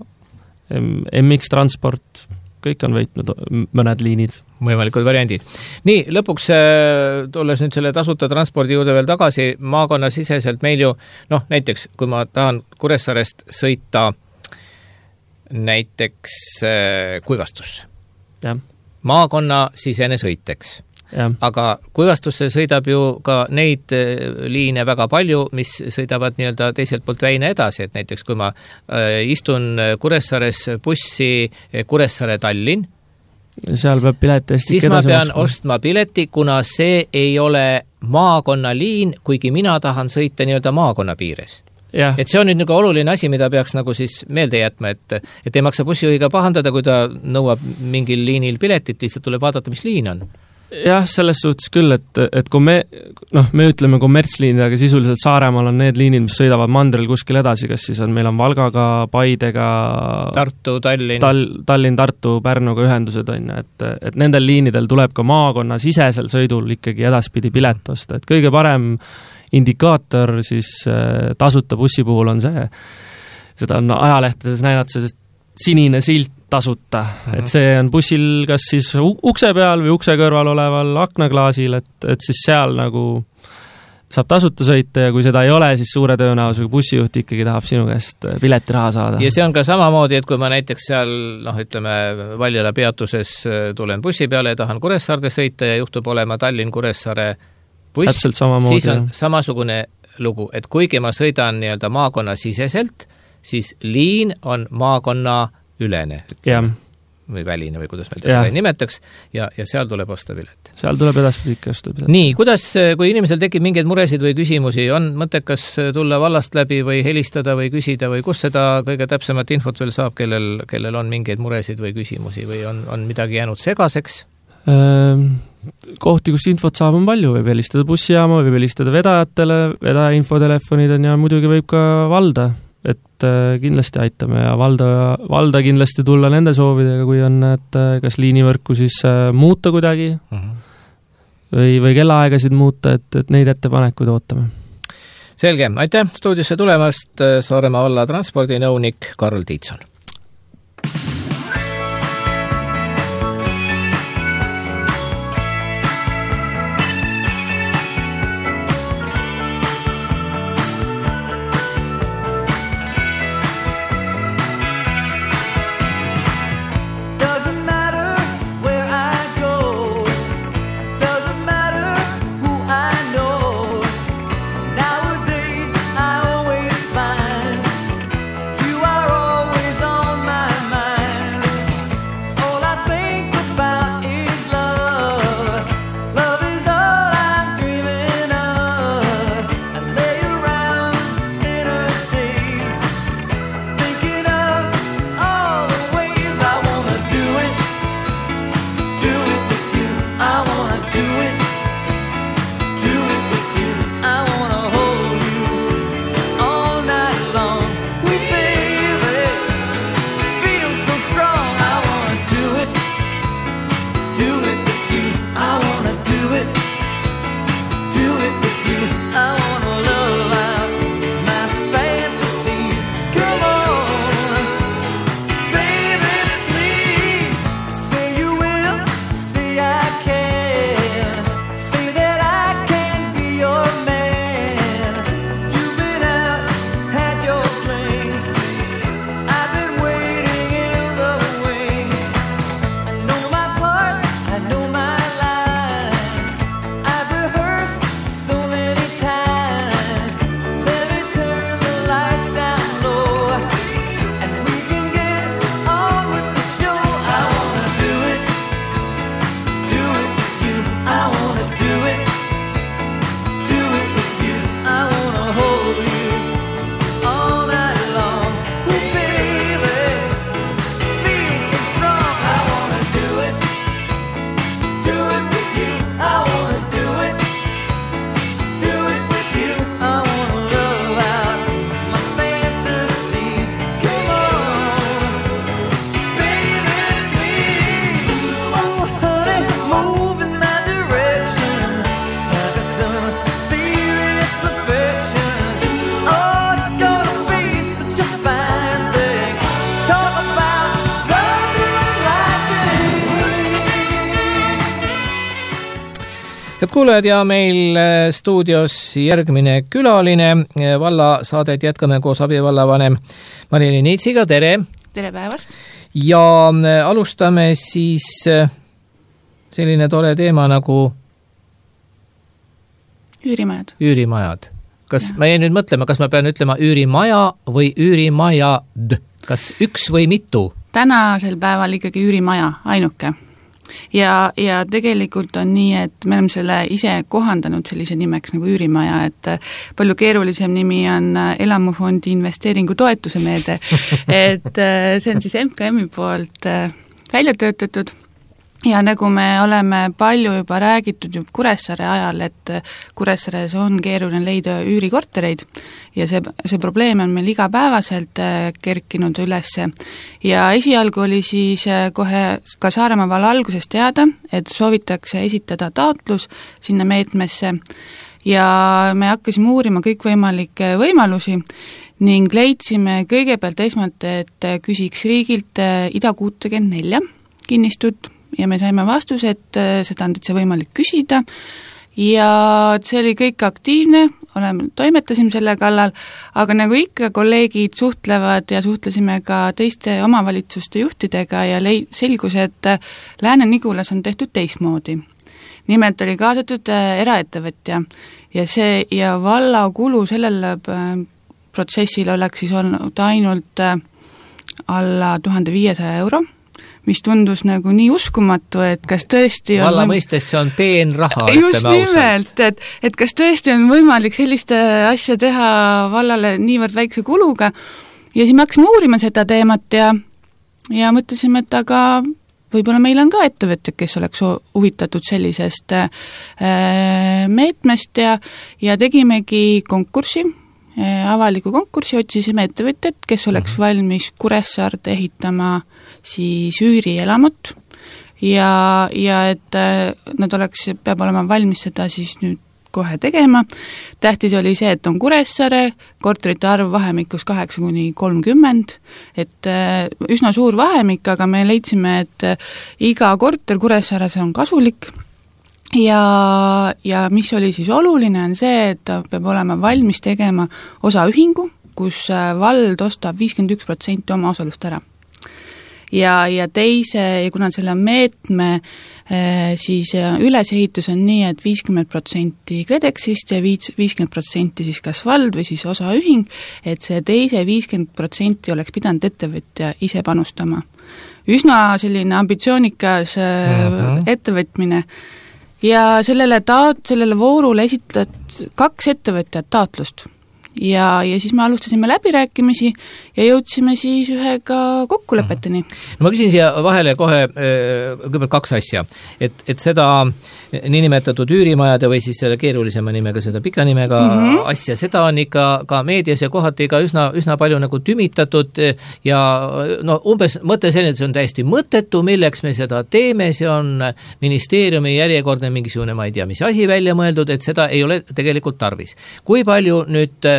M X Transport, kõik on võitnud mõned liinid. Võimalikud variandid. Nii, lõpuks tulles nüüd selle tasuta transpordi juurde veel tagasi, maakonnasiseselt meil ju, noh, näiteks kui ma tahan Kuressaarest sõita näiteks Kuivastusse. Ja. Maakonna sisene sõiteks. Ja. Aga Kuivastusse sõidab ju ka neid liine väga palju, mis sõidavad nii-öelda teiselt poolt Väina edasi, et näiteks kui ma istun Kuressaares bussi Kuressaare-Tallinn, seal peab pileti siis ma pean maksma. ostma pileti, kuna see ei ole maakonnaliin, kuigi mina tahan sõita nii-öelda maakonna piires. Ja. Et see on nüüd nagu oluline asi, mida peaks nagu siis meelde jätma, et, et ei maksa bussijuhiga pahandada, kui ta nõuab mingil liinil piletit, lihtsalt tuleb vaadata, mis liin on. jah, selles suhtes küll, et, et kui me, noh, me ütleme kommertsliinid, aga sisuliselt Saaremaal on need liinid, mis sõidavad mandril kuskil edasi, kas siis on, meil on Valgaga, Paidega, Tartu, Tallinn, Tal, Tallinn, Tartu, Pärnuga ühendused on, et, et nendel liinidel tuleb ka maakonna sisesel sõidul ikkagi edaspidi pilet osta, et kõige parem indikaator siis tasuta bussi puhul on see, seda on ajalehtedes näidata, sest sinine silt tasuta, mm-hmm. et see on bussil kas siis ukse peal või ukse kõrval oleval aknaklaasil, et, et siis seal nagu saab tasuta sõita ja kui seda ei ole, siis suure tõenäosusega bussijuht ikkagi tahab sinu käest piletiraha saada. Ja see on ka samamoodi, et kui ma näiteks seal, noh, ütleme, Valjala peatuses tulen bussi peale ja tahan Kuressaarde sõita ja juhtub olema Tallinn-Kuressaare buss, siis on samasugune lugu, et kuigi ma sõidan nii-öelda maakonna siseselt, siis liin on maakonna ülene yeah. või väline või kuidas me teda yeah. nimetaks ja, ja seal tuleb osta pilet. Seal tuleb edaspidi ikka osta pilet. Nii, kuidas, kui inimesel tekib mingeid muresid või küsimusi, on mõttekas tulla vallast läbi või helistada või küsida või kus seda kõige täpsemat infot veel saab, kellel, kellel on mingeid muresid või küsimusi või on, on midagi jäänud segaseks? Kohti, kus infot saab, on palju, võib helistada bussijaama, võib helistada vedajatele, vedaja infotelefonid on ja muidugi võib ka valda, et kindlasti aitame ja valda, valda kindlasti tulla nende soovidega, kui on, et kas liinivõrku siis muuta kuidagi uh-huh. või, või kellaaegasid muuta, et, et neid ettepanekuid ootame. Selge, aitäh stuudiosse tulemast, Saaremaa valla transpordinõunik Karl Tiitson. Head kuulajad ja meil stuudios järgmine külaline, valla saadet jätkame koos abivallavanem Mari-Liin Niitsiga, tere! Tere päevast! Ja alustame siis selline tore teema nagu üürimajad. Üürimajad. Kas ja. Ma jäin nüüd mõtlema, kas ma pean ütlema üürimaja või üürimajad? Kas üks või mitu? Tänasel päeval ikkagi üürimaja, ainuke. Ja, ja tegelikult on nii, et me oleme selle ise kohandanud sellise nimeks nagu üürimaja, et palju keerulisem nimi on elamufondi investeeringu toetuse meede, et see on siis M K M-i poolt välja töötatud ja nagu me oleme palju juba räägitud juba Kuressaare ajal, et Kuressaares on keeruline leida üürikortereid ja see, see probleem on meil igapäevaselt kerkinud ülesse. Ja esialgu oli siis kohe ka Saaremaa valla alguses teada, et soovitakse esitada taotlus sinna meetmesse ja me hakkasime uurima kõikvõimalikke võimalusi ning leidsime kõigepealt esmalt, et küsiks riigilt Ida kuutekümmet neli kinnistut ja me saime vastuse, et seda on täitsa võimalik küsida ja see oli kõik aktiivne, oleme, toimetasime selle kallal, aga nagu ikka kolleegid suhtlevad ja suhtlesime ka teiste omavalitsuste juhtidega ja lei-, selgus, et Lääne-Nigulas on tehtud teistmoodi. Nimelt oli kaasatud eraettevõtja ja see ja valla kulu sellele protsessil oleks siis olnud ainult alla tuhande viiesaja euro, mis tundus nagu nii uskumatu, et kas tõesti on valla võim... mõistes see on peen raha, just nimelt, et, et kas tõesti on võimalik sellist asja teha vallale niivõrd väikse kuluga ja siis me hakkasime uurima seda teemat ja, ja mõtlesime, et aga võib-olla meil on ka ettevõtjad, kes oleks huvitatud sellisest äh, meetmest ja, ja tegimegi konkursi, avaliku konkursi, otsisime ettevõtjad, kes oleks mm-hmm. valmis Kuressaarde ehitama siis üürielamut ja, ja et nad oleks, peab olema valmis seda siis nüüd kohe tegema. Tähtis oli see, et on Kuressaare, korterite arv vahemikus kaheksa kuni kolmkümmend, et üsna suur vahemik, aga me leidsime, et iga korter Kuressaares on kasulik. Ja, ja mis oli siis oluline, on see, et ta peab olema valmis tegema osaühingu, kus vald ostab viiskümmend üks protsenti oma osalust ära. Ja, ja teise, ja kuna selle meetme siis ülesehitus on nii, et viiskümmend protsenti KredExist ja viiskümmend protsenti siis kas vald või siis osaühing, et see teise viiskümmend protsenti oleks pidanud ettevõtja ise panustama. Üsna selline ambitsioonikas uh-huh. ettevõtmine. Ja sellele, taot, sellele voorule esitad kaks ettevõtjat taotlust ja, ja siis me alustasime läbirääkimisi ja jõudsime siis ühega kokkulepeteni. No ma küsin siia vahele kohe kõigepealt kaks asja, et, et seda niinimetatud üürimajade või siis selle keerulisema nimega, seda pika nimega mm-hmm. asja, seda on ikka ka meedias ja kohati ka üsna, üsna palju nagu tümitatud ja no umbes mõte selline, et see on täiesti mõttetu, milleks me seda teeme, see on ministeeriumi järjekordne mingisugune, ma ei tea, mis asi välja mõeldud, et seda ei ole tegelikult tarvis. Kui palju nüüd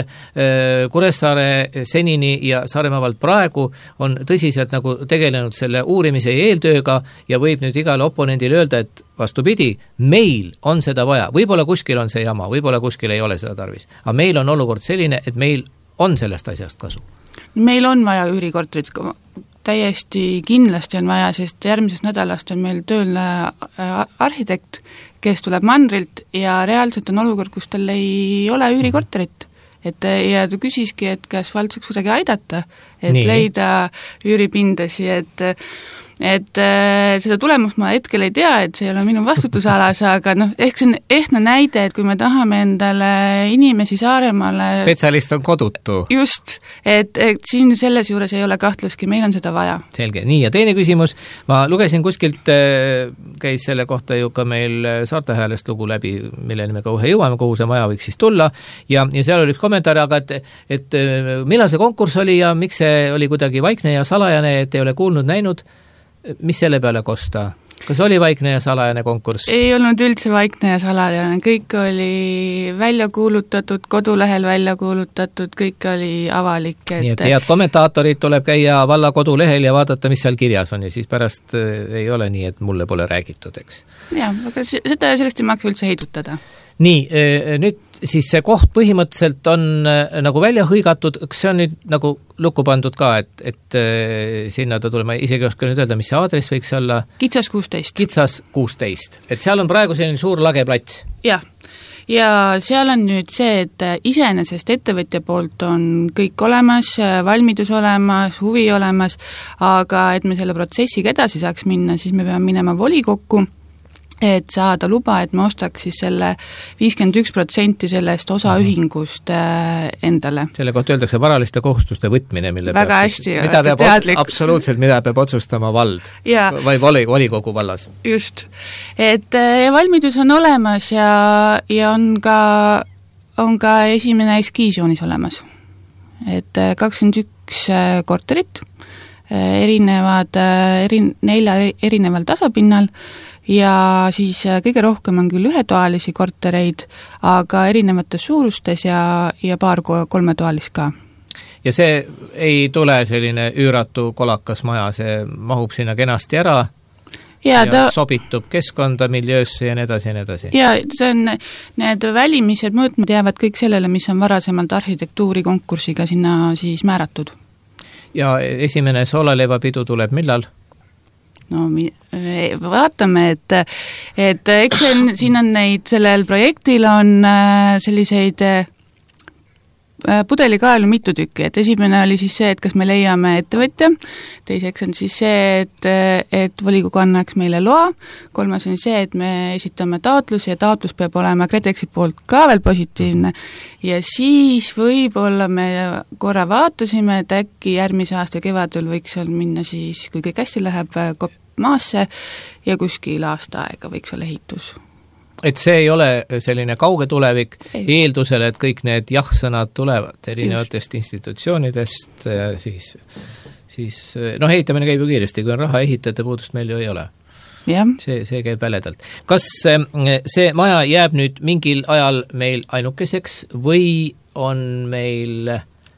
Kuressaare senini ja Saaremaa vald praegu on tõsiselt nagu tegelenud selle uurimise ja eeltööga ja võib nüüd igale oponendile öelda, et vastupidi, meil on seda vaja, võib-olla kuskil on see jama, võib-olla kuskil ei ole seda tarvis, aga meil on olukord selline, et meil on sellest asjast kasu. Meil on vaja üürikorterit, täiesti kindlasti on vaja, sest järgmisest nädalast on meil tööl arhitekt, kes tuleb mandrilt ja reaalselt on olukord, kus tal ei ole üürikorterit. Et, ja ta küsiski, et kas vald saaks kuidagi aidata, et Nii. leida üüripindasi, et et seda tulemust ma hetkel ei tea, et see ei ole minu vastutusalas, aga noh, ehk see on ehtne näide, et kui me tahame endale inimesi Saaremaale spetsialist on kodutu. Just, et, et siin selles juures ei ole kahtluski, meil on seda vaja. Selge, nii ja teine küsimus, ma lugesin kuskilt, käis selle kohta ju ka meil Saarte Häälest lugu läbi, milleni me kohe jõuame, kuhu see maja võiks siis tulla ja, ja seal oli üks kommentaar, aga et, et millal see konkurss oli ja miks see oli kuidagi vaikne ja salajane, et ei ole kuulnud, näinud, mis selle peale kosta? Kas oli vaikne ja salajane konkurss? Ei olnud üldse vaikne ja salajane, kõik oli välja kuulutatud, kodulehel välja kuulutatud, kõik oli avalik. Et... Nii et head kommentaatorid tuleb käia valla kodulehel ja vaadata, mis seal kirjas on ja siis pärast ei ole nii, et mulle pole räägitud, eks? Jah, aga seda sellest ei maksa üldse heidutada. Nii, nüüd siis see koht põhimõtteliselt on nagu välja hõigatud, kas see on nüüd nagu lukku pandud ka, et, et sinna ta tuleb, ma isegi oskan nüüd öelda, mis see aadress võiks olla? Kitsas kuusteist. Kitsas kuusteist. Et seal on praegu selline suur lageplats. Jah, ja seal on nüüd see, et iseenesest ettevõtja poolt on kõik olemas, valmidus olemas, huvi olemas, aga et me selle protsessiga edasi saaks minna, siis me peame minema volikokku et saada luba, et me ostaks siis selle viiskümmend üks protsenti sellest osaühingust endale. Selle kohta öeldakse varaliste kohustuste võtmine, mille väga peab hästi, siis, mida peab teadlik. Absoluutselt, mida peab otsustama vald ja, või voli, volikogu vallas. Just, et valmidus on olemas ja, ja on ka, on ka esimene eskiisjoonis olemas. Et kakskümmend üks korterit, erinevad, eri, nelja erineval tasapinnal, ja siis kõige rohkem on küll ühetoalisi kortereid, aga erinevates suurustes ja, ja paar kolmetoalist ka. Ja see ei tule selline üüratu kolakas maja, see mahub sinna kenasti ära ja, ja ta... sobitub keskkonda, miljöösse ja nii edasi ja nii edasi. Ja see on, need välimised mõõtmed jäävad kõik sellele, mis on varasemalt arhitektuuri konkursiga sinna siis määratud. Ja esimene soolaleivapidu tuleb millal? No vaatame, et, et eks on, siin on neid, sellel projektil on selliseid pudelikaelu mitu tükki, et esimene oli siis see, et kas me leiame ettevõtja, teiseks on siis see, et, et volikogu annaks meile loa, kolmas on see, et me esitame taotlusi ja taotlus peab olema KredExi poolt ka veel positiivne ja siis võib-olla me korra vaatasime, et äkki järgmise aasta kevadel võiks seal minna siis, kui kõik hästi läheb, kopp maasse ja kuskil aasta aega võiks olla ehitus. Et see ei ole selline kauge tulevik, ei. Eeldusel, et kõik need jah-sõnad tulevad erinevatest Just. institutsioonidest, siis, siis noh, ehitamine käib ju kiiresti, kui on raha, ehitajate puudust meil ju ei ole. Ja. See, see käib väledalt. Kas see maja jääb nüüd mingil ajal meil ainukeseks või on meil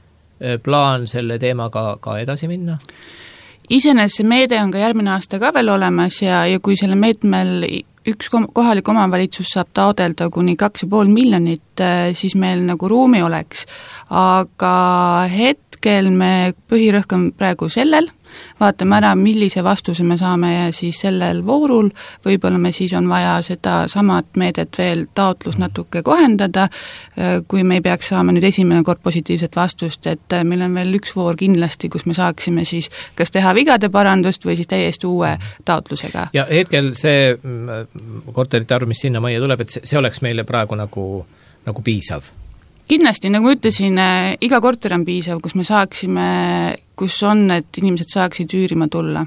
plaan selle teemaga ka edasi minna? Iseenesest see meede on ka järgmine aasta ka veel olemas ja, ja kui selle meetmel üks kohalik omavalitsus saab taodelda kuni kaks ja pool miljonit, siis meil nagu ruumi oleks. Aga hetkel me põhirõhk on praegu sellel, vaatame ära, millise vastuse me saame ja siis sellel voorul, võib-olla me siis on vaja seda samat meedet veel taotlus natuke kohendada, kui me ei peaks saama nüüd esimene kord positiivset vastust, et meil on veel üks voor kindlasti, kus me saaksime siis kas teha vigade parandust või siis täiesti uue taotlusega. Ja hetkel see korterite arv, mis sinna majja tuleb, et see oleks meile praegu nagu, nagu piisav? Kindlasti, nagu ma ütlesin, iga korter on piisav, kus me saaksime, kus on, et inimesed saaksid üürima tulla.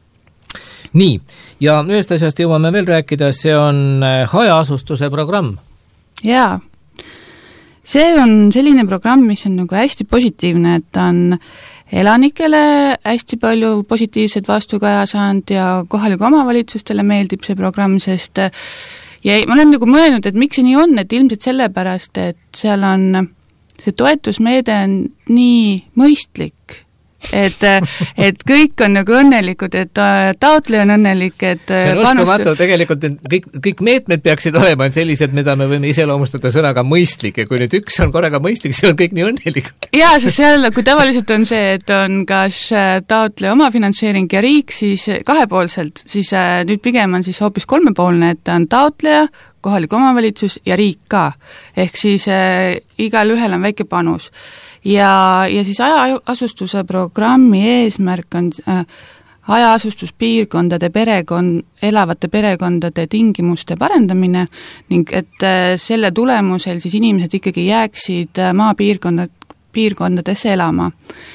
Nii, ja ühest asjast jõuame veel rääkida, see on hajaasustuse programm. Jaa, see on selline programm, mis on nagu hästi positiivne, et on elanikele hästi palju positiivset vastukaja saanud ja kohalikele omavalitsustele meeldib see programm, sest ja ma olen nagu mõelnud, et miks see nii on, et ilmselt sellepärast, et seal on, see toetusmeede on nii mõistlik, et, et kõik on nagu õnnelikud, et taotleja on õnnelik, et see on uskumatu, tegelikult kõik, kõik meetmed peaksid olema sellised, mida me võime iseloomustada sõnaga mõistlik ja kui nüüd üks on korraga mõistlik, see on kõik nii õnnelikud. Jaa, sest seal, kui tavaliselt on see, et on kas taotleja omafinantseering ja riik, siis kahepoolselt, siis nüüd pigem on siis hoopis kolmepoolne, et on taotleja, kohalik omavalitsus ja riik ka. Ehk siis äh, igal ühel on väike panus. Ja, ja siis hajaasustuse programmi eesmärk on äh, hajaasustuspiirkondade perekond, elavate perekondade tingimuste parendamine ning et äh, selle tulemusel siis inimesed ikkagi jääksid maapiirkondad, piirkondadesse elama.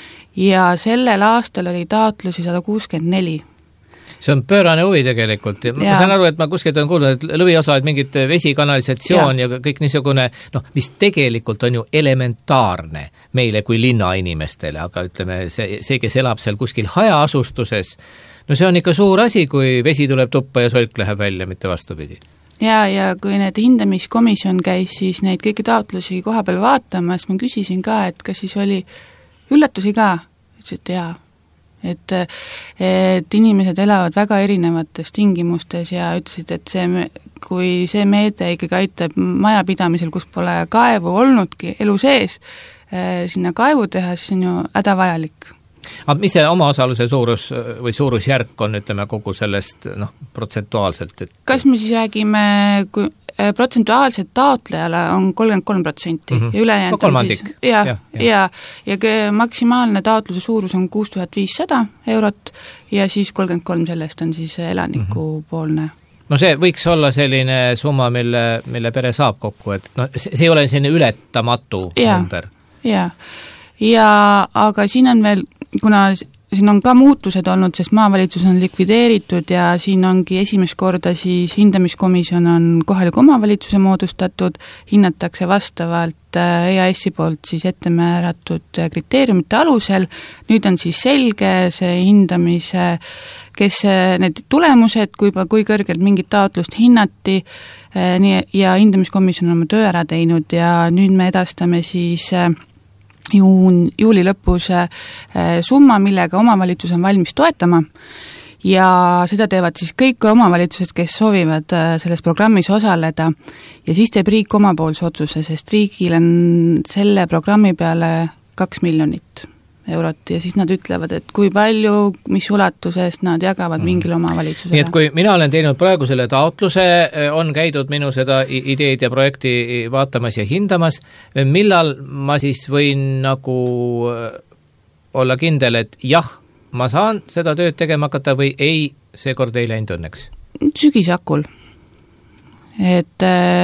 Ja sellel aastal oli taotlusi sada kuuskümmend neli. See on pöörane huvi tegelikult ja, ja. ma saan aru, et ma kuskilt on kuulnud, et lõviosa, et mingit vesikanalisatsioon ja. ja kõik niisugune, noh, mis tegelikult on ju elementaarne meile kui linnainimestele, aga ütleme, see, see, kes elab seal kuskil hajaasustuses, no see on ikka suur asi, kui vesi tuleb tuppa ja solk läheb välja, mitte vastupidi. Ja, ja kui need hindamiskomisjon käis, siis neid kõiki taotlusi koha peal vaatamas, ma küsisin ka, et kas siis oli üllatusi ka, ütles, et jaa. Et, et inimesed elavad väga erinevates tingimustes ja ütlesid, et see, kui see meede ikkagi aitab majapidamisel, kus pole kaevu olnudki elu sees, sinna kaevu teha, siis on ju hädavajalik. Aga mis see omaosaluse suurus või suurusjärk on, ütleme, kogu sellest noh, protsentuaalselt? Et... Kas me siis räägime, kui protsentuaalselt taotlejale on kolmkümmend kolm protsenti mm -hmm. ja ülejäänud on siis ja, ja, ja, ja, ja maksimaalne taotluse suurus on kuus tuhat viissada eurot ja siis kolmkümmend kolm sellest on siis elanikupoolne. no see võiks olla selline summa, mille, mille pere saab kokku, et no see, see ei ole selline ületamatu ja, number. Jaa, ja aga siin on veel, kuna siin on ka muutused olnud, sest maavalitsus on likvideeritud ja siin ongi esimest korda siis hindamiskomisjon on kohaliku omavalitsuse moodustatud, hinnatakse vastavalt E A S-i poolt siis ette määratud kriteeriumite alusel, nüüd on siis selge see hindamise, kes need tulemused, kui, kui kõrgelt mingit taotlust hinnati, nii, ja hindamiskomisjon on oma töö ära teinud ja nüüd me edastame siis juun, juuli lõpus summa, millega omavalitsus on valmis toetama ja seda teevad siis kõik omavalitsused, kes soovivad selles programmis osaleda ja siis teeb riik omapoolse otsuse, sest riigil on selle programmi peale kaks miljonit eurot ja siis nad ütlevad, et kui palju, mis ulatuses nad jagavad mingile omavalitsusele. Nii et kui mina olen teinud praegu selle taotluse, on käidud minu seda ideed ja projekti vaatamas ja hindamas, millal ma siis võin nagu olla kindel, et jah, ma saan seda tööd tegema hakata või ei, seekord ei läinud õnneks? Sügisakul. Et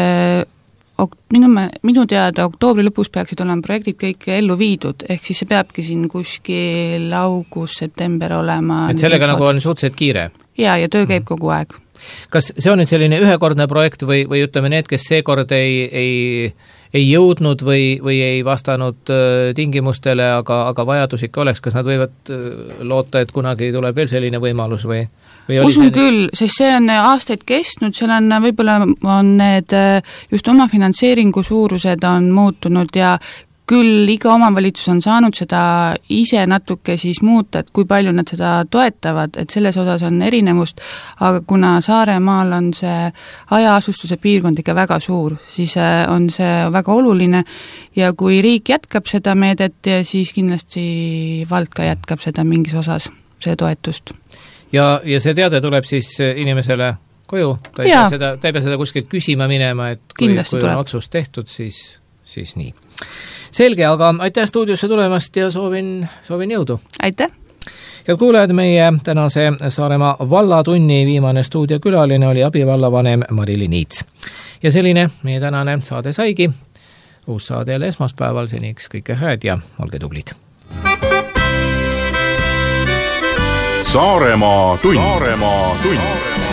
ok, minu, minu teada oktoobri lõpus peaksid olema projektid kõik ellu viidud, ehk siis see peabki siin kuskil august-september olema. Et sellega nagu on suhteliselt kiire? Jaa, ja töö käib kogu aeg. Kas see on nüüd selline ühekordne projekt või, või ütleme need, kes seekord ei, ei, ei jõudnud või, või ei vastanud tingimustele, aga, aga vajadus ikka oleks, kas nad võivad loota, et kunagi tuleb veel selline võimalus või? Usun see... küll, sest see on aastaid kestnud, seal on võib-olla on need just oma finantseeringu suurused on muutunud ja küll iga omavalitsus on saanud seda ise natuke siis muuta, et kui palju nad seda toetavad, et selles osas on erinevust, aga kuna Saaremaal on see hajaasustuse piirkond ikka väga suur, siis on see väga oluline ja kui riik jätkab seda meedet, siis kindlasti vald ka jätkab seda mingis osas, see toetust. Ja, ja see teade tuleb siis inimesele koju, ta ei, pea seda, ta ei pea seda kuskilt küsima minema, et kui, kui on otsus tehtud, siis, siis nii. Selge, aga aitäh stuudiosse tulemast ja soovin, soovin jõudu. Aitäh! Head kuulajad, meie tänase Saaremaa vallatunni viimane stuudiokülaline oli abivallavanem Mari-Li Niits. Ja selline meie tänane saade saigi. Uus saade jälle esmaspäeval, seniks kõike head ja olge tublid! Saaremaa tund. Saaremaa tund.